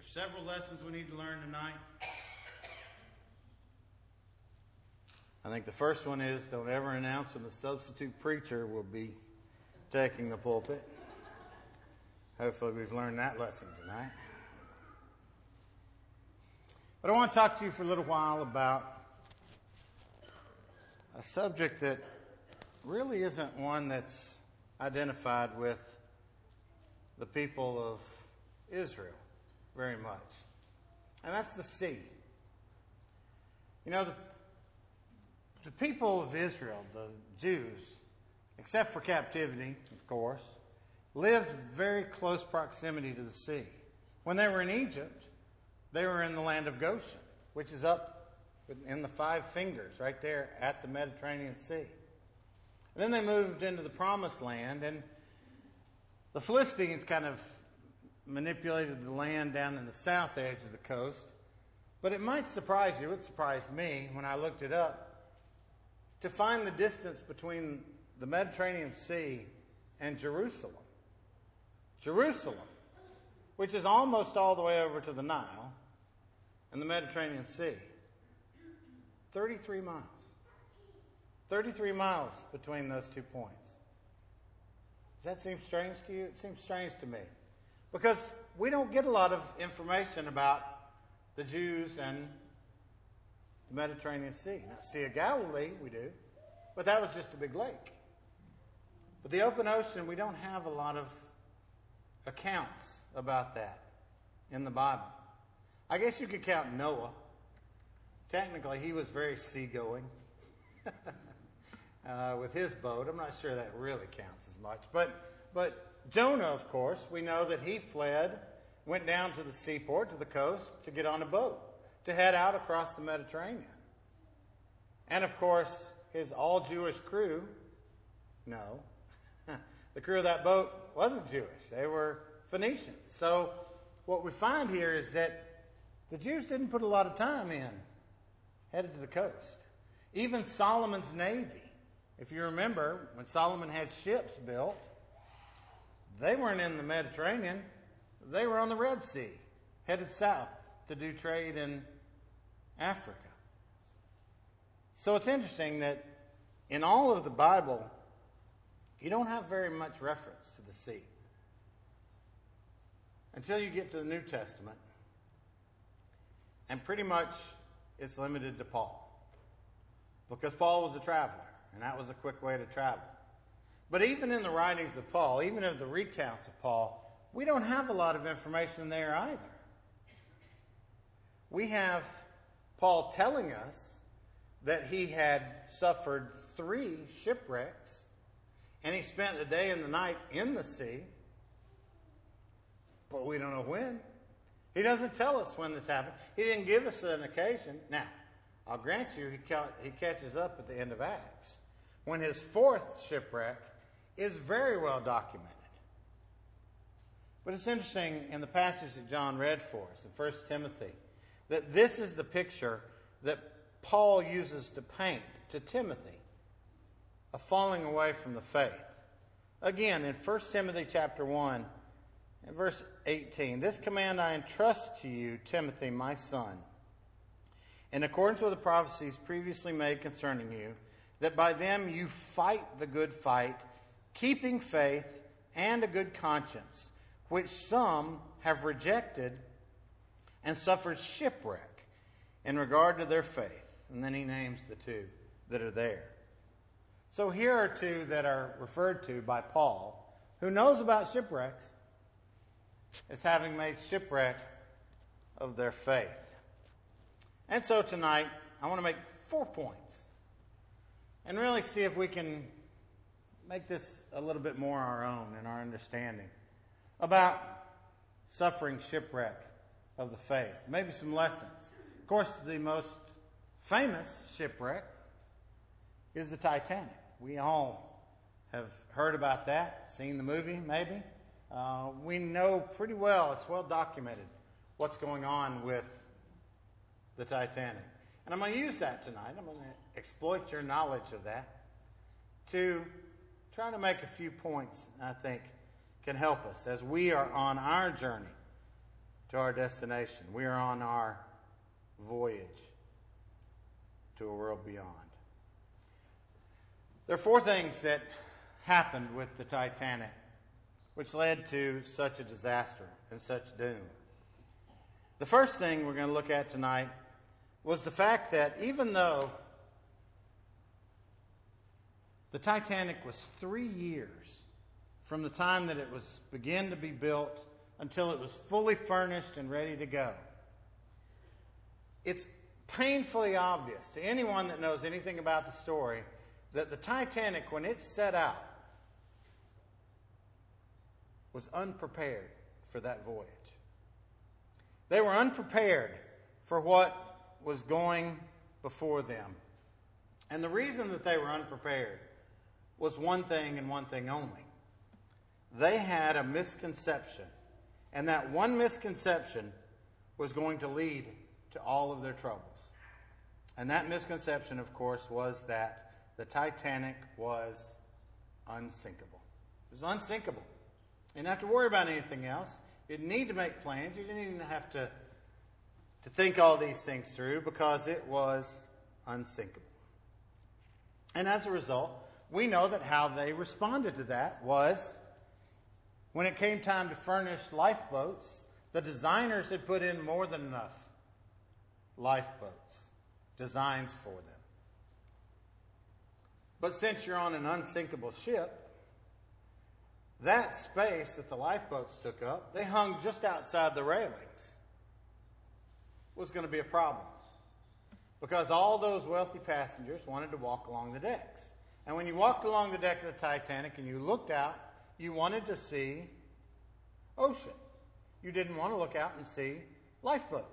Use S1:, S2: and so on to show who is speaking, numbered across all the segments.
S1: several lessons we need to learn tonight. I think the first one is don't ever announce when the substitute preacher will be taking the pulpit. Hopefully we've learned that lesson tonight. But I want to talk to you for a little while about a subject that really isn't one that's identified with the people of Israel very much. And that's the sea. You know, the people of Israel, the Jews, except for captivity, of course, lived very close proximity to the sea. When they were in Egypt, they were in the land of Goshen, which is up in the Five Fingers, right there at the Mediterranean Sea. And then they moved into the Promised Land, and the Philistines kind of manipulated the land down in the south edge of the coast. But it might surprise you, it surprised me when I looked it up, to find the distance between the Mediterranean Sea and Jerusalem. Jerusalem, which is almost all the way over to the Nile and the Mediterranean Sea. 33 miles. 33 miles between those 2 points. Does that seem strange to you? It seems strange to me. Because we don't get a lot of information about the Jews and the Mediterranean Sea. Now, Sea of Galilee, we do, but that was just a big lake. But the open ocean, we don't have a lot of accounts about that in the Bible. I guess you could count Noah. Technically, he was very seagoing with his boat. I'm not sure that really counts as much. But Jonah, of course, we know that he fled, went down to the seaport, to the coast, to get on a boat, to head out across the Mediterranean. And, of course, his all-Jewish crew, no, the crew of that boat wasn't Jewish. They were Phoenicians. So what we find here is that the Jews didn't put a lot of time in, headed to the coast. Even Solomon's navy, if you remember, when Solomon had ships built, they weren't in the Mediterranean. They were on the Red Sea, headed south to do trade in Africa. So it's interesting that in all of the Bible, you don't have very much reference to the sea until you get to the New Testament. And pretty much it's limited to Paul. Because Paul was a traveler, and that was a quick way to travel. But even in the writings of Paul, even in the recounts of Paul, we don't have a lot of information there either. We have Paul telling us that he had suffered 3 shipwrecks, and he spent a day and the night in the sea, but we don't know when. He doesn't tell us when this happened. He didn't give us an occasion. Now, I'll grant you, he catches up at the end of Acts, when his 4th shipwreck is very well documented. But it's interesting in the passage that John read for us in 1 Timothy, that this is the picture that Paul uses to paint to Timothy, a falling away from the faith. Again, in 1 Timothy chapter 1, and verse 18, "This command I entrust to you, Timothy, my son, in accordance with the prophecies previously made concerning you, that by them you fight the good fight, keeping faith and a good conscience, which some have rejected and suffered shipwreck in regard to their faith." And then he names the 2 that are there. So here are 2 that are referred to by Paul, who knows about shipwrecks, as having made shipwreck of their faith. And so tonight, I want to make 4 points and really see if we can make this a little bit more our own in our understanding about suffering shipwreck of the faith. Maybe some lessons. Of course, the most famous shipwreck is the Titanic. We all have heard about that, seen the movie maybe. We know pretty well, it's well documented, what's going on with the Titanic. And I'm going to use that tonight. I'm going to exploit your knowledge of that to try to make a few points I think can help us as we are on our journey to our destination. We are on our voyage to a world beyond. There are four things that happened with the Titanic which led to such a disaster and such doom. The first thing we're going to look at tonight was the fact that even though the Titanic was 3 years from the time that it was began to be built until it was fully furnished and ready to go, it's painfully obvious to anyone that knows anything about the story that the Titanic, when it set out, was unprepared for that voyage. They were unprepared for what was going before them. And the reason that they were unprepared was one thing and one thing only. They had a misconception, and that one misconception was going to lead to all of their troubles. And that misconception, of course, was that the Titanic was unsinkable. It was unsinkable. You didn't have to worry about anything else. You didn't need to make plans. You didn't even have to think all these things through because it was unsinkable. And as a result, we know that how they responded to that was when it came time to furnish lifeboats, the designers had put in more than enough lifeboats, designs for them. But since you're on an unsinkable ship, that space that the lifeboats took up, they hung just outside the railings, was going to be a problem. Because all those wealthy passengers wanted to walk along the decks. And when you walked along the deck of the Titanic and you looked out, you wanted to see ocean. You didn't want to look out and see lifeboat.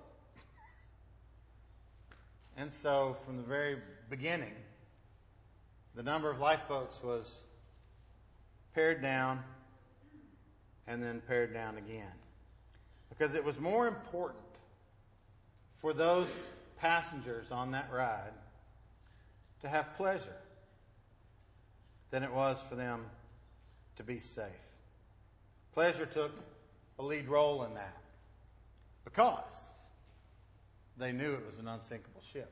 S1: And so from the very beginning, the number of lifeboats was pared down and then pared down again. Because it was more important for those passengers on that ride to have pleasure than it was for them to be safe. Pleasure took a lead role in that because they knew it was an unsinkable ship.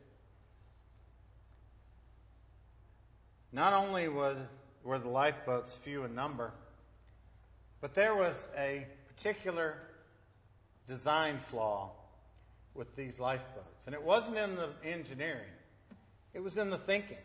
S1: Not only were the lifeboats few in number, but there was a particular design flaw with these lifeboats. And it wasn't in the engineering. It was in the thinking.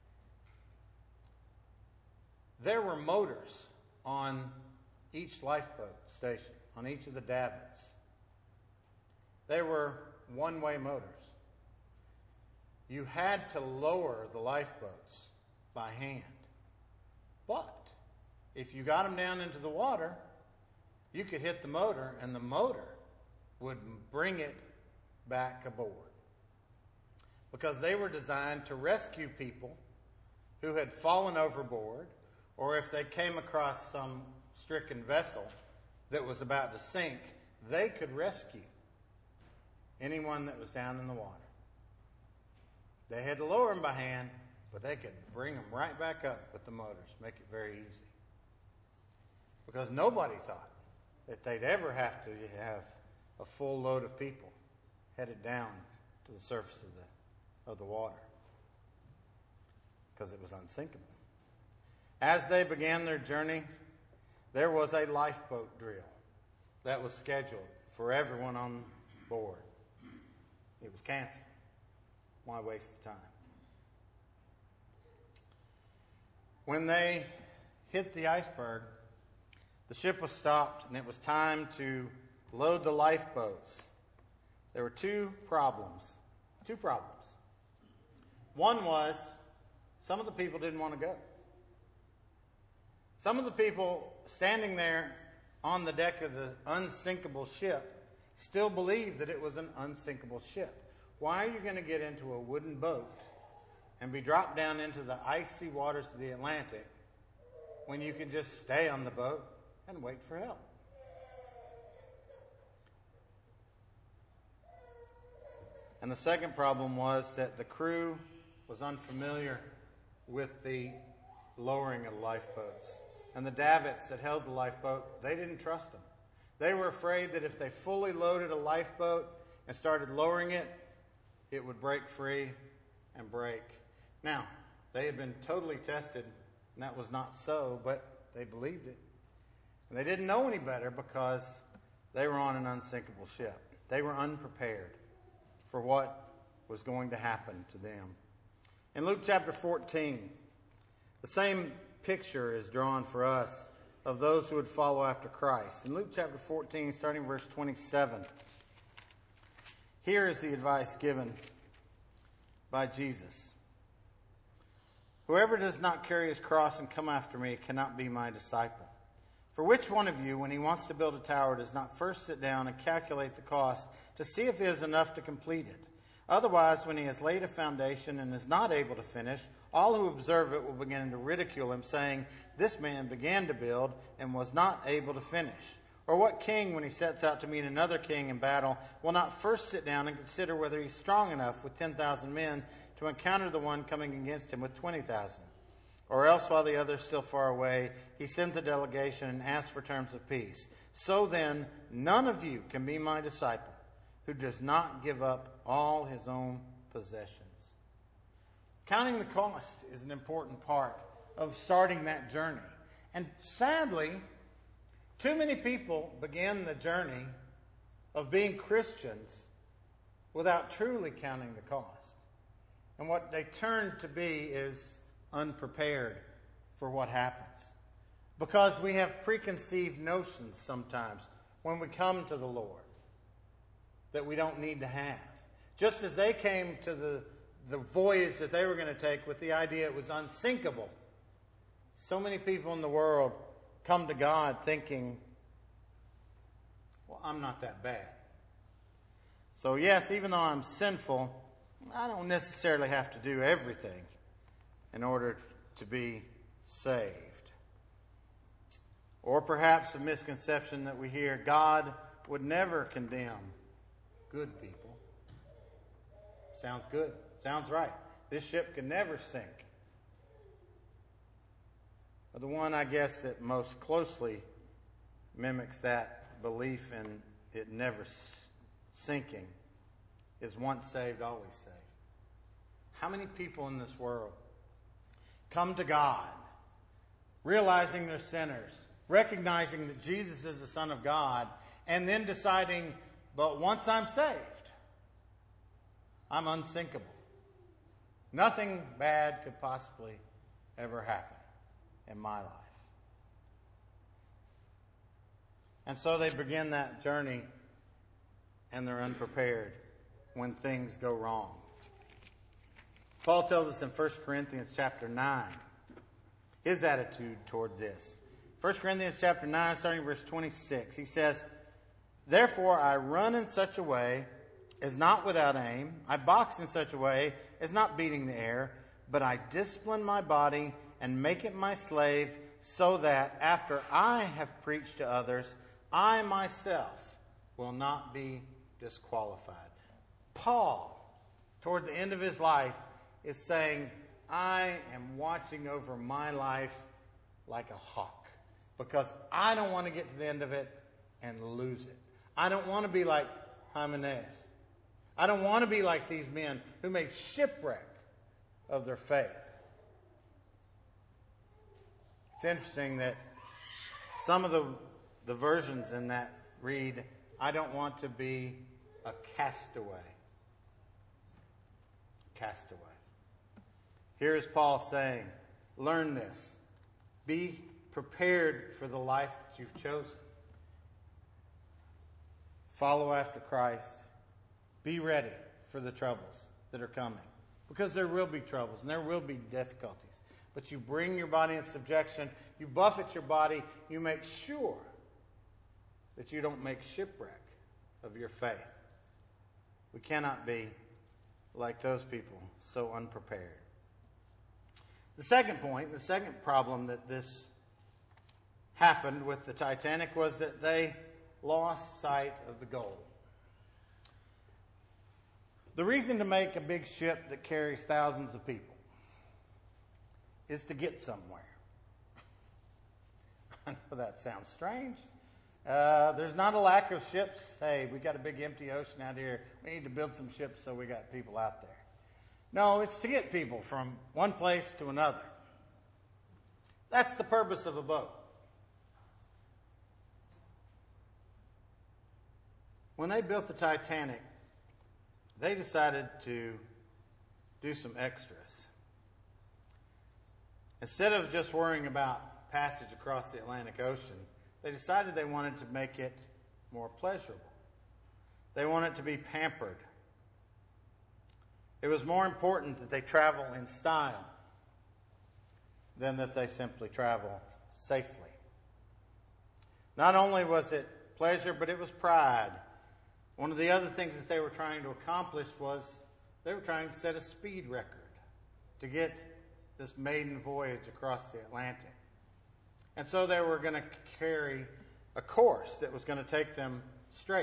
S1: There were motors on each lifeboat station, on each of the davits. They were one-way motors. You had to lower the lifeboats by hand. But if you got them down into the water, you could hit the motor, and the motor would bring it back aboard. Because they were designed to rescue people who had fallen overboard, or if they came across some stricken vessel that was about to sink, they could rescue anyone that was down in the water. They had to lower them by hand, but they could bring them right back up with the motors, make it very easy. Because nobody thought that they'd ever have to have a full load of people headed down to the surface of the water, because it was unsinkable. As they began their journey, there was a lifeboat drill that was scheduled for everyone on board. It was canceled. Why waste the time? When they hit the iceberg, the ship was stopped and it was time to load the lifeboats. There were two problems. One was some of the people didn't want to go. Some of the people standing there on the deck of the unsinkable ship still believed that it was an unsinkable ship. Why are you going to get into a wooden boat and be dropped down into the icy waters of the Atlantic when you can just stay on the boat and wait for help? And the second problem was that the crew was unfamiliar with the lowering of the lifeboats. And the davits that held the lifeboat, they didn't trust them. They were afraid that if they fully loaded a lifeboat and started lowering it, it would break free and break. Now, they had been totally tested, and that was not so, but they believed it. And they didn't know any better because they were on an unsinkable ship. They were unprepared for what was going to happen to them. In Luke chapter 14, the same picture is drawn for us of those who would follow after Christ. In Luke chapter 14, starting verse 27, here is the advice given by Jesus. Whoever does not carry his cross and come after me cannot be my disciple. For which one of you, when he wants to build a tower, does not first sit down and calculate the cost to see if he has enough to complete it? Otherwise, when he has laid a foundation and is not able to finish, all who observe it will begin to ridicule him, saying, "This man began to build and was not able to finish." Or what king, when he sets out to meet another king in battle, will not first sit down and consider whether he's strong enough with 10,000 men to encounter the one coming against him with 20,000? Or else, while the other is still far away, he sends a delegation and asks for terms of peace. So then, none of you can be my disciple who does not give up all his own possessions. Counting the cost is an important part of starting that journey. And sadly, too many people begin the journey of being Christians without truly counting the cost. And what they turn to be is unprepared for what happens. Because we have preconceived notions sometimes when we come to the Lord that we don't need to have. Just as they came to the voyage that they were going to take with the idea it was unsinkable, so many people in the world come to God thinking, well, I'm not that bad. So yes, even though I'm sinful, I don't necessarily have to do everything in order to be saved. Or perhaps a misconception that we hear, God would never condemn good people. Sounds good. Sounds right. This ship can never sink. But the one, I guess, that most closely mimics that belief in it never sinking is once saved, always saved. How many people in this world come to God, realizing they're sinners, recognizing that Jesus is the Son of God, and then deciding, but once I'm saved, I'm unsinkable. Nothing bad could possibly ever happen in my life. And so they begin that journey, and they're unprepared when things go wrong. Paul tells us in 1 Corinthians chapter 9 his attitude toward this. 1 Corinthians chapter 9, starting verse 26, he says, "Therefore I run in such a way as not without aim. I box in such a way as not beating the air, but I discipline my body and make it my slave, so that after I have preached to others, I myself will not be disqualified." Paul, toward the end of his life, is saying, I am watching over my life like a hawk, because I don't want to get to the end of it and lose it. I don't want to be like Hymenaeus. I don't want to be like these men who made shipwreck of their faith. It's interesting that some of the versions in that read, I don't want to be a castaway. Castaway. Here is Paul saying, learn this. Be prepared for the life that you've chosen. Follow after Christ. Be ready for the troubles that are coming. Because there will be troubles and there will be difficulties. But you bring your body in subjection. You buffet your body. You make sure that you don't make shipwreck of your faith. We cannot be like those people, so unprepared. The second point, the second problem that this happened with the Titanic was that they lost sight of the goal. The reason to make a big ship that carries thousands of people is to get somewhere. I know that sounds strange, There's not a lack of ships. Hey, we got a big empty ocean out here. We need to build some ships so we got people out there. No, it's to get people from one place to another. That's the purpose of a boat. When they built the Titanic, they decided to do some extras. Instead of just worrying about passage across the Atlantic Ocean, they decided they wanted to make it more pleasurable. They wanted to be pampered. It was more important that they travel in style than that they simply travel safely. Not only was it pleasure, but it was pride. One of the other things that they were trying to accomplish was they were trying to set a speed record to get this maiden voyage across the Atlantic. And so they were going to carry a course that was going to take them straight,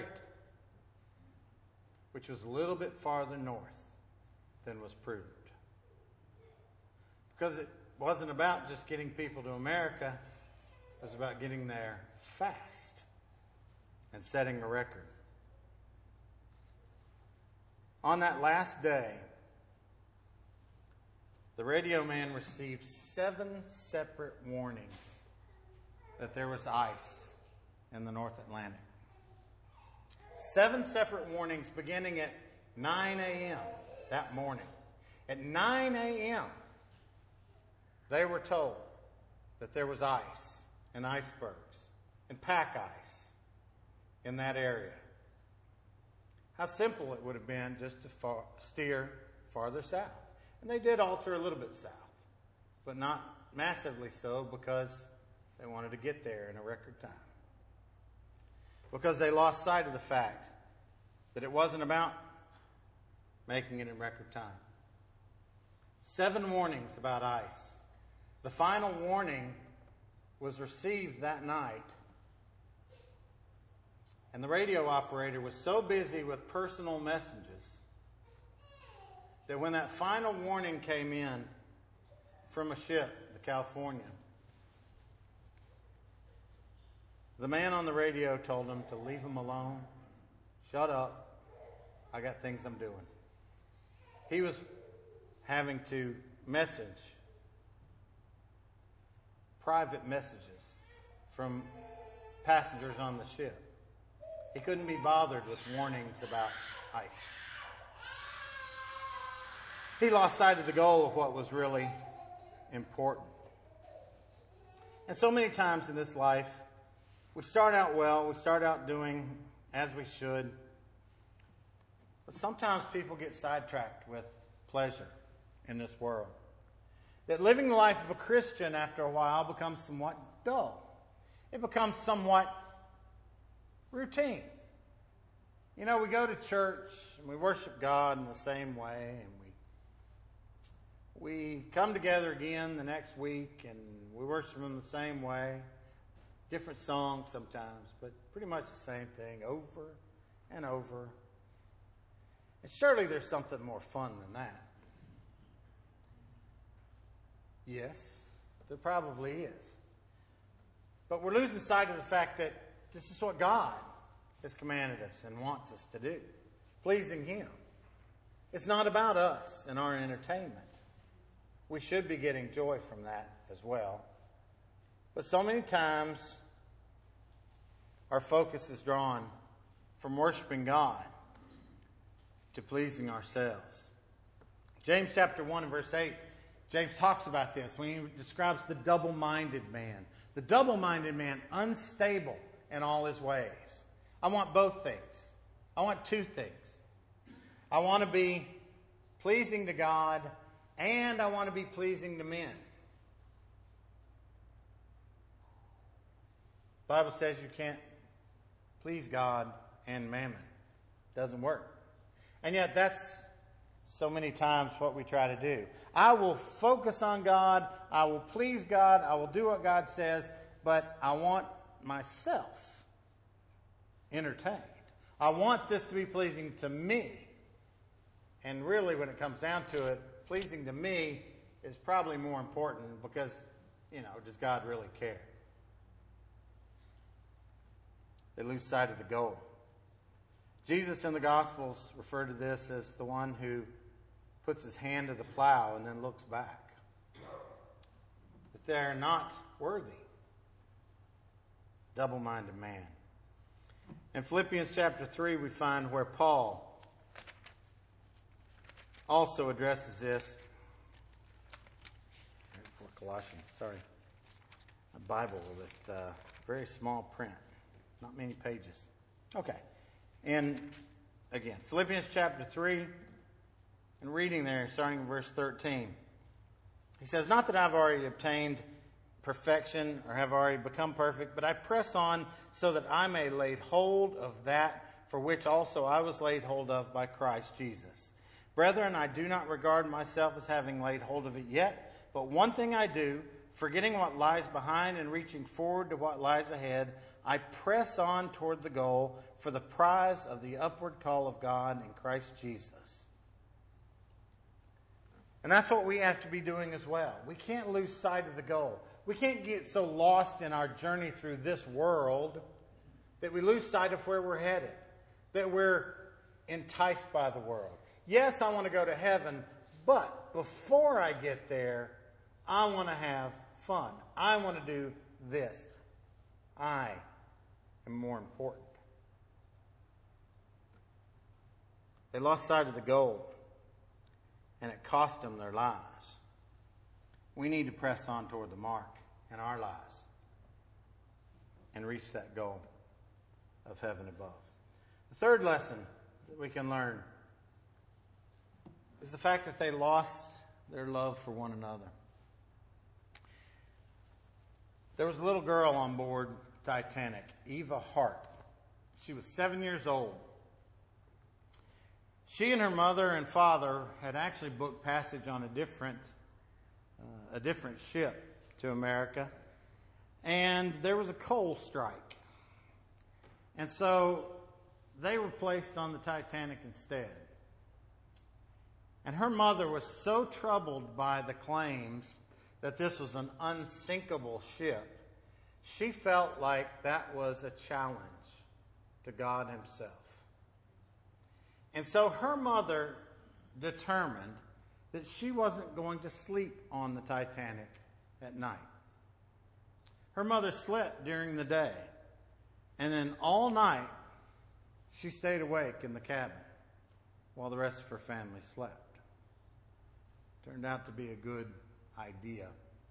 S1: which was a little bit farther north than was prudent. Because it wasn't about just getting people to America, it was about getting there fast and setting a record. On that last day, the radio man received 7 separate warnings that there was ice in the North Atlantic. 7 separate warnings beginning at 9 a.m. that morning. At 9 a.m., they were told that there was ice and icebergs and pack ice in that area. How simple it would have been just to steer farther south. And they did alter a little bit south, but not massively so, because they wanted to get there in a record time. Because they lost sight of the fact that it wasn't about making it in record time. 7 warnings about ice. The final warning was received that night, and the radio operator was so busy with personal messages that when that final warning came in from a ship, the California, the man on the radio told him to leave him alone. Shut up. I got things I'm doing. He was having to message private messages from passengers on the ship. He couldn't be bothered with warnings about ice. He lost sight of the goal of what was really important. And so many times in this life, we start out well, we start out doing as we should, but sometimes people get sidetracked with pleasure in this world. That living the life of a Christian after a while becomes somewhat dull. It becomes somewhat routine. You know, we go to church and we worship God in the same way, and we come together again the next week and we worship Him the same way. Different songs sometimes, but pretty much the same thing over and over. And surely there's something more fun than that. Yes, there probably is. But we're losing sight of the fact that this is what God has commanded us and wants us to do, pleasing Him. It's not about us and our entertainment. We should be getting joy from that as well. But so many times, our focus is drawn from worshiping God to pleasing ourselves. James chapter 1 and verse 8, James talks about this when he describes the double-minded man. The double-minded man, unstable in all his ways. I want both things. I want 2 things. I want to be pleasing to God, and I want to be pleasing to men. The Bible says you can't please God and mammon. It doesn't work. And yet that's so many times what we try to do. I will focus on God. I will please God. I will do what God says. But I want myself entertained. I want this to be pleasing to me. And really, when it comes down to it, pleasing to me is probably more important because, does God really care? They lose sight of the goal. Jesus in the Gospels referred to this as the one who puts his hand to the plow and then looks back. That they're not worthy. Double-minded man. In Philippians chapter 3, we find where Paul also addresses this. Right before Colossians, sorry. A Bible with very small print. Not many pages. Okay. And again, Philippians chapter 3, and reading there, starting in verse 13. He says, "Not that I've already obtained perfection or have already become perfect, but I press on so that I may lay hold of that for which also I was laid hold of by Christ Jesus. Brethren, I do not regard myself as having laid hold of it yet, but one thing I do, forgetting what lies behind and reaching forward to what lies ahead, I press on toward the goal for the prize of the upward call of God in Christ Jesus." And that's what we have to be doing as well. We can't lose sight of the goal. We can't get so lost in our journey through this world that we lose sight of where we're headed, that we're enticed by the world. Yes, I want to go to heaven, but before I get there, I want to have fun. I want to do this. I am more important. They lost sight of the goal, and it cost them their lives. We need to press on toward the mark in our lives and reach that goal of heaven above. The third lesson that we can learn is the fact that they lost their love for one another. There was a little girl on board Titanic, Eva Hart. She was 7 years old. She and her mother and father had actually booked passage on a different ship to America, and there was a coal strike. And so they were placed on the Titanic instead. And her mother was so troubled by the claims that this was an unsinkable ship, she felt like that was a challenge to God himself. And so her mother determined that she wasn't going to sleep on the Titanic at night. Her mother slept during the day, and then all night she stayed awake in the cabin while the rest of her family slept. Turned out to be a good idea.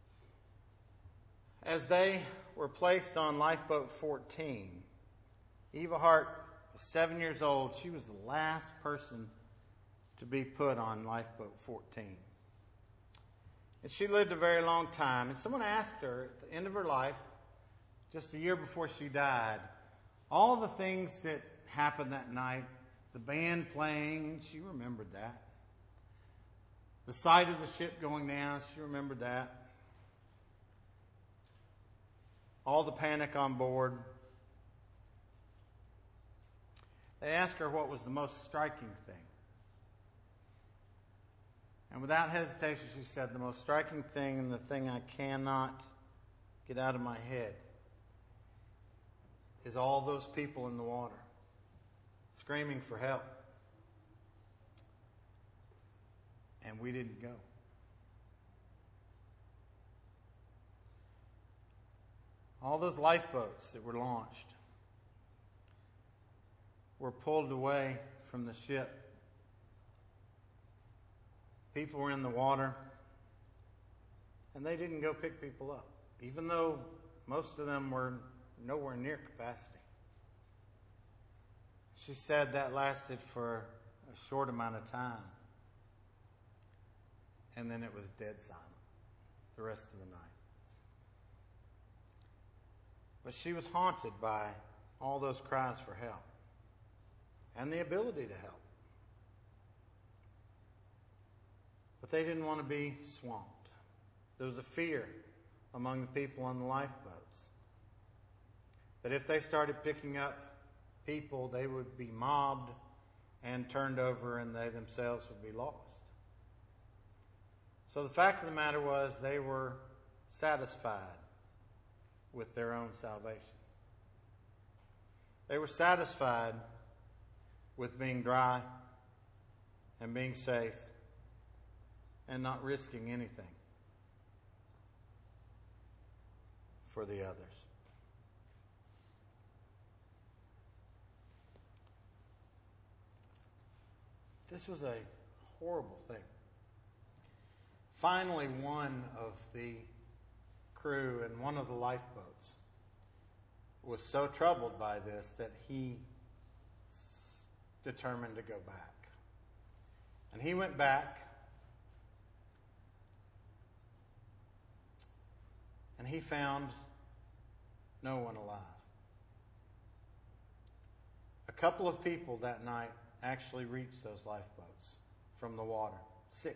S1: As they were placed on Lifeboat 14, Eva Hart was 7 years old. She was the last person to be put on Lifeboat 14. And she lived a very long time. And someone asked her at the end of her life, just a year before she died, all the things that happened that night, the band playing, and she remembered that. The sight of the ship going down, she remembered that. All the panic on board. They asked her what was the most striking thing. And without hesitation, she said, the most striking thing and the thing I cannot get out of my head is all those people in the water screaming for help. And we didn't go. All those lifeboats that were launched were pulled away from the ship. People were in the water, and they didn't go pick people up, even though most of them were nowhere near capacity. She said that lasted for a short amount of time, and then it was dead silent the rest of the night. But she was haunted by all those cries for help and the ability to help. But they didn't want to be swamped. There was a fear among the people on the lifeboats that if they started picking up people, they would be mobbed and turned over, and they themselves would be lost. So the fact of the matter was they were satisfied with their own salvation. They were satisfied with being dry and being safe and not risking anything for the others. This was a horrible thing. Finally, one of the crew in one of the lifeboats was so troubled by this that he determined to go back. And he went back, and he found no one alive. A couple of people that night actually reached those lifeboats from the water. 6.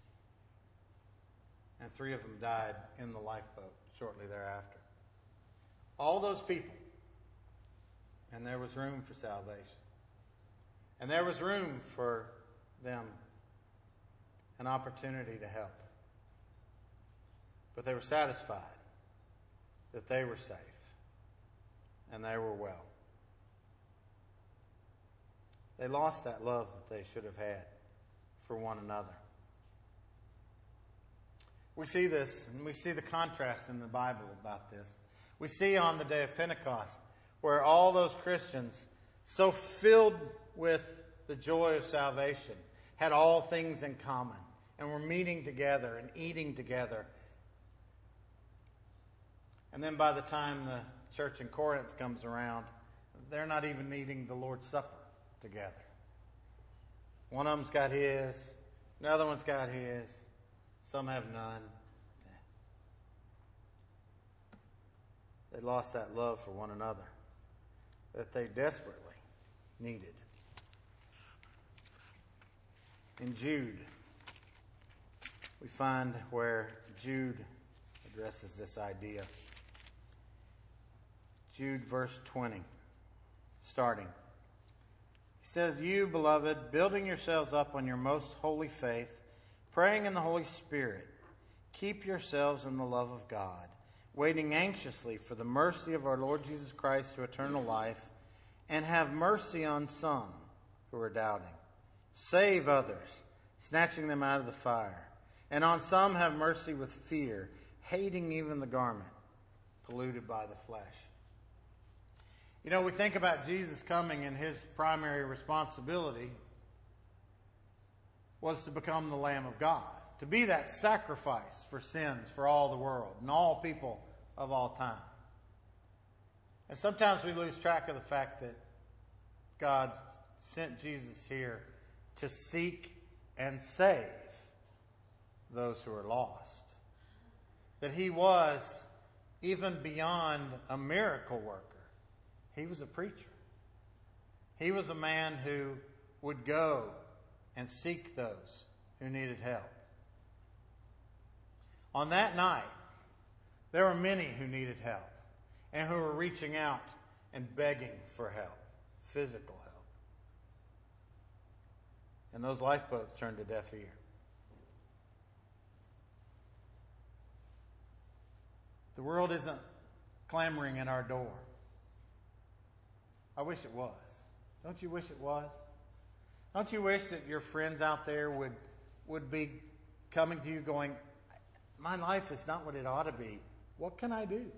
S1: And 3 of them died in the lifeboat shortly thereafter. All those people. And there was room for salvation. And there was room for them, an opportunity to help. But they were satisfied that they were safe and they were well. They lost that love that they should have had for one another. We see this, and we see the contrast in the Bible about this. We see on the day of Pentecost where all those Christians, so filled with the joy of salvation, had all things in common and were meeting together and eating together. And then by the time the church in Corinth comes around, they're not even eating the Lord's Supper together. One of them's got his, another one's got his, some have none. They lost that love for one another that they desperately needed. In Jude, we find where Jude addresses this idea. Jude verse 20, starting. He says, "You, beloved, building yourselves up on your most holy faith, praying in the Holy Spirit, keep yourselves in the love of God, waiting anxiously for the mercy of our Lord Jesus Christ to eternal life, and have mercy on some who are doubting. Save others, snatching them out of the fire. And on some have mercy with fear, hating even the garment polluted by the flesh." You know, we think about Jesus coming, and his primary responsibility was to become the Lamb of God, to be that sacrifice for sins for all the world and all people of all time. And sometimes we lose track of the fact that God sent Jesus here to seek and save those who are lost. That he was even beyond a miracle worker. He was a preacher. He was a man who would go and seek those who needed help. On that night, there were many who needed help and who were reaching out and begging for help, physical help. And those lifeboats turned a deaf ear. The world isn't clamoring at our door. I wish it was. Don't you wish it was? Don't you wish that your friends out there would be coming to you going, "My life is not what it ought to be. What can I do?"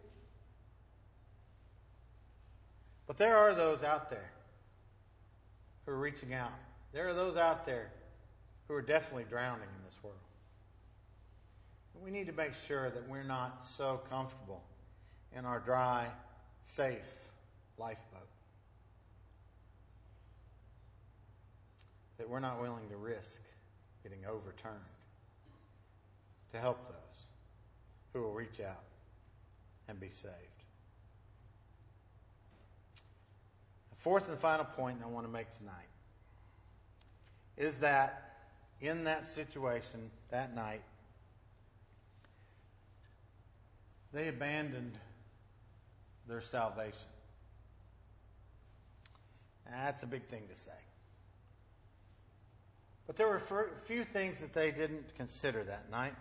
S1: But there are those out there who are reaching out. There are those out there who are definitely drowning in this world. We need to make sure that we're not so comfortable in our dry, safe lifeboat that we're not willing to risk getting overturned to help those who will reach out and be saved. The fourth and final point I want to make tonight is that in that situation that night, they abandoned their salvation. That's a big thing to say. But there were a few things that they didn't consider that night.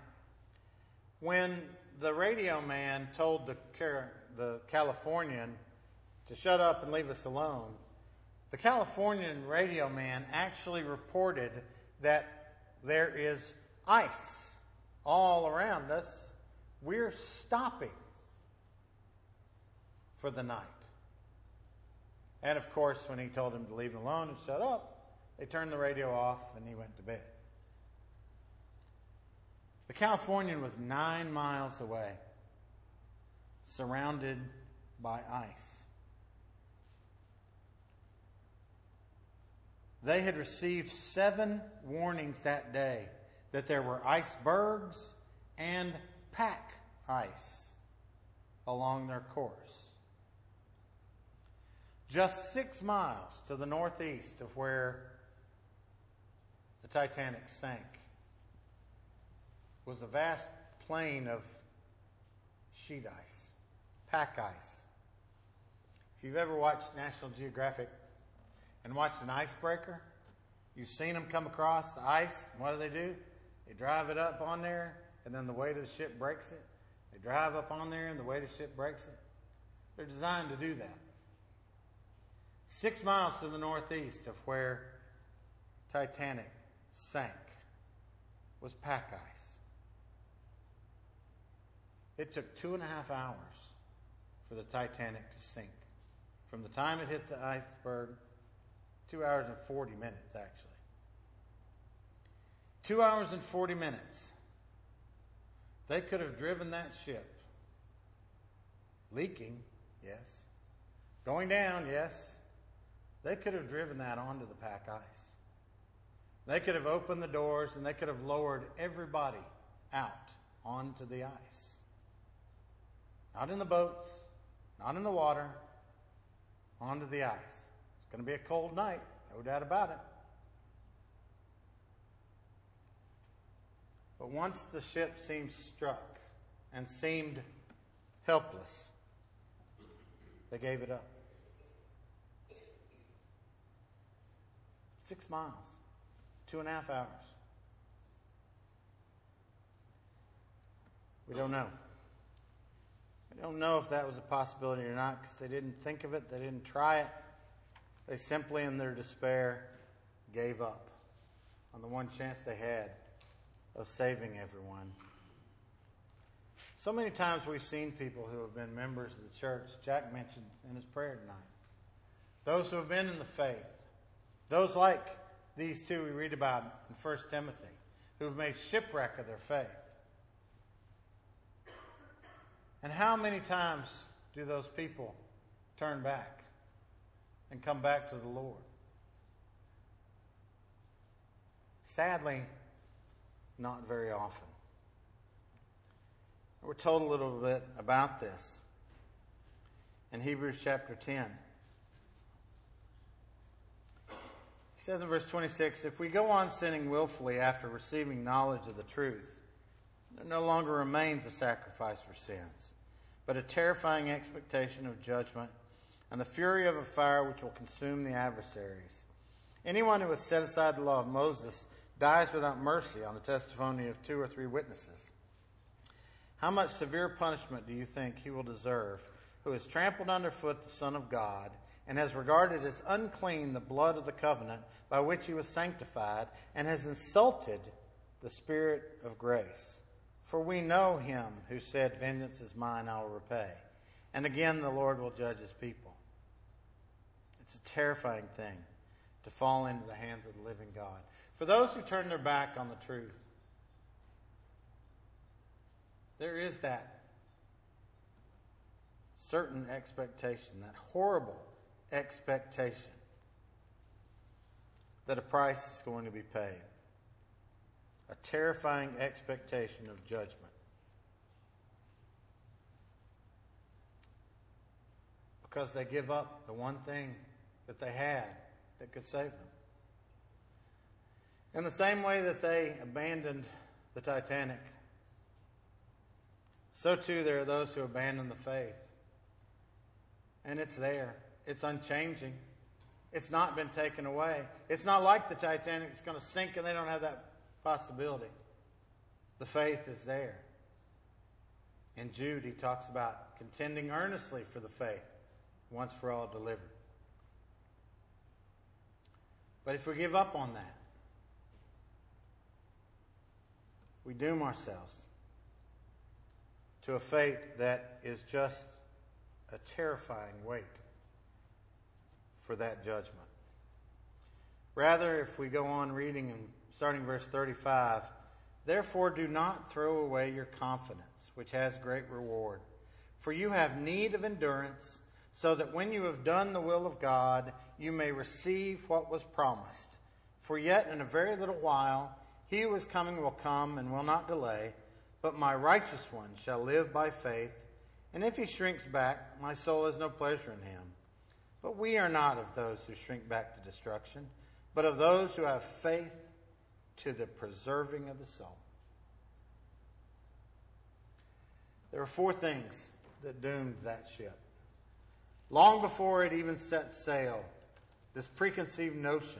S1: When the radio man told the Californian to shut up and leave us alone, the Californian radio man actually reported that there is ice all around us. We're stopping for the night. And of course, when he told him to leave him alone and shut up, they turned the radio off and he went to bed. The Californian was 9 miles away, surrounded by ice. They had received 7 warnings that day that there were icebergs and pack ice along their course. Just 6 miles to the northeast of where the Titanic sank was a vast plain of sheet ice, pack ice. If you've ever watched National Geographic and watched an icebreaker, you've seen them come across the ice, and what do? They drive it up on there, and then the weight of the ship breaks it. They drive up on there, and the weight of the ship breaks it. They're designed to do that. 6 miles to the northeast of where Titanic sank was pack ice. It took 2.5 hours for the Titanic to sink. From the time it hit the iceberg, 2 hours and 40 minutes, actually. 2 hours and 40 minutes. They could have driven that ship. Leaking, yes. Going down, yes. They could have driven that onto the pack ice. They could have opened the doors and they could have lowered everybody out onto the ice. Not in the boats, not in the water, onto the ice. It's going to be a cold night, no doubt about it. But once the ship seemed struck and seemed helpless, they gave it up. 6 miles, 2.5 hours. We don't know. We don't know if that was a possibility or not because they didn't think of it, they didn't try it. They simply, in their despair, gave up on the one chance they had of saving everyone. So many times we've seen people who have been members of the church, Jack mentioned in his prayer tonight. Those who have been in the faith. Those like these two we read about in 1 Timothy, who have made shipwreck of their faith. And how many times do those people turn back and come back to the Lord? Sadly, not very often. We're told a little bit about this in Hebrews chapter 10. He says in verse 26, if we go on sinning willfully after receiving knowledge of the truth, there no longer remains a sacrifice for sins, but a terrifying expectation of judgment and the fury of a fire which will consume the adversaries. Anyone who has set aside the law of Moses dies without mercy on the testimony of 2 or 3 witnesses. How much severe punishment do you think he will deserve who has trampled underfoot the Son of God and has regarded as unclean the blood of the covenant by which he was sanctified and has insulted the Spirit of grace? For we know him who said, vengeance is mine, I will repay. And again, the Lord will judge his people. It's a terrifying thing to fall into the hands of the living God. For those who turn their back on the truth, there is that certain expectation, that horrible expectation that a price is going to be paid. A terrifying expectation of judgment. Because they give up the one thing that they had that could save them. In the same way that they abandoned the Titanic, so too there are those who abandon the faith. And it's there. It's unchanging. It's not been taken away. It's not like the Titanic is going to sink and they don't have that possibility. The faith is there. In Jude, he talks about contending earnestly for the faith once for all delivered. But if we give up on that, we doom ourselves to a fate that is just a terrifying wait for that judgment. Rather, if we go on reading and starting verse 35, therefore do not throw away your confidence, which has great reward. For you have need of endurance, so that when you have done the will of God, you may receive what was promised. For yet in a very little while, he who is coming will come and will not delay, but my righteous one shall live by faith. And if he shrinks back, my soul has no pleasure in him. But we are not of those who shrink back to destruction, but of those who have faith to the preserving of the soul. There were 4 things that doomed that ship. Long before it even set sail, this preconceived notion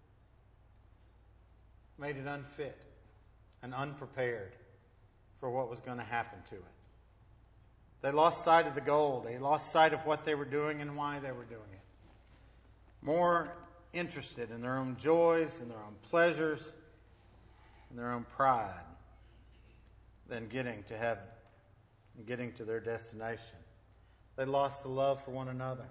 S1: made it unfit and unprepared for what was going to happen to it. They lost sight of the goal. They lost sight of what they were doing and why they were doing it. More interested in their own joys and their own pleasures and their own pride than getting to heaven and getting to their destination. They lost the love for one another.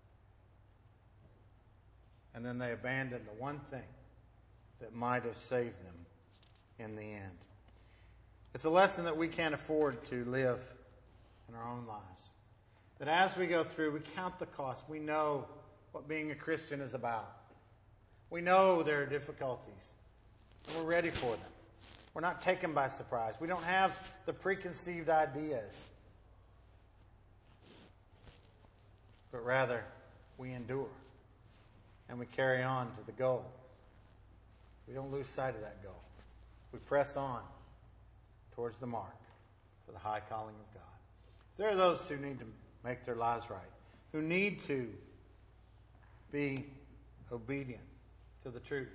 S1: And then they abandoned the one thing that might have saved them in the end. It's a lesson that we can't afford to live in our own lives. That as we go through, we count the cost. We know what being a Christian is about. We know there are difficulties. And we're ready for them. We're not taken by surprise. We don't have the preconceived ideas. But rather, we endure. And we carry on to the goal. We don't lose sight of that goal. We press on towards the mark for the high calling of God. There are those who need to make their lives right, who need to be obedient to the truth.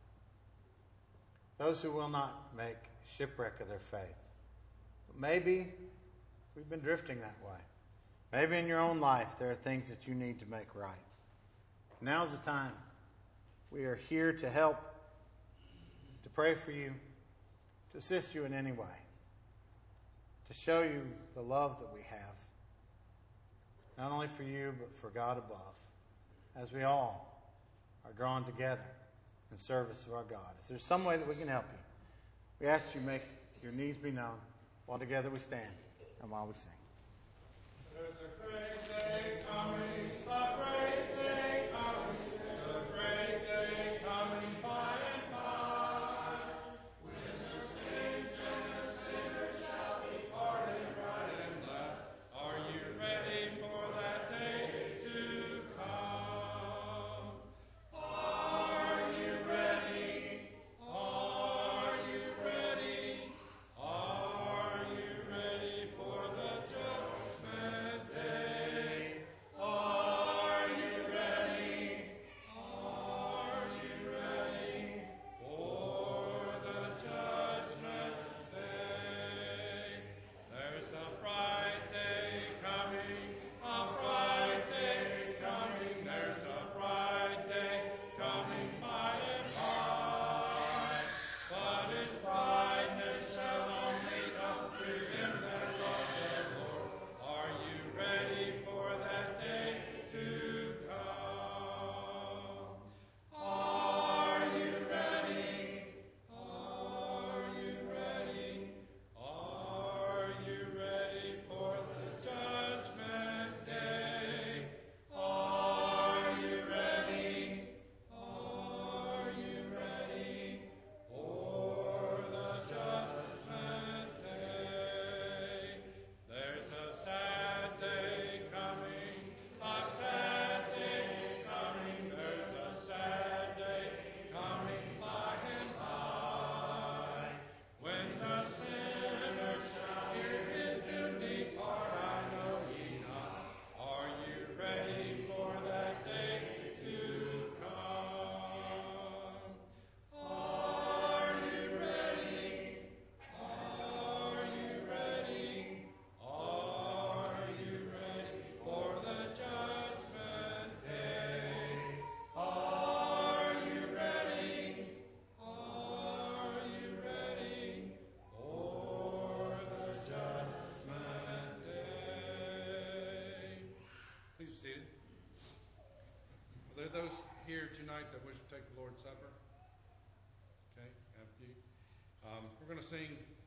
S1: Those who will not make shipwreck of their faith. But maybe we've been drifting that way. Maybe in your own life there are things that you need to make right. Now's the time. We are here to help, to pray for you, to assist you in any way, to show you the love that we have, not only for you, but for God above, as we all are drawn together in service of our God. If there's some way that we can help you, we ask you make your needs be known while together we stand and while we sing.
S2: There's a great day coming, a great day coming, there's a great day coming by and by, when the saints and the sinners shall be parted right and left. Are you ready for that day to come? Are you ready? Are you ready? Are you ready for the judgment day? Are you there are those here tonight that wish to take the Lord's Supper? Okay, after you. We're going to sing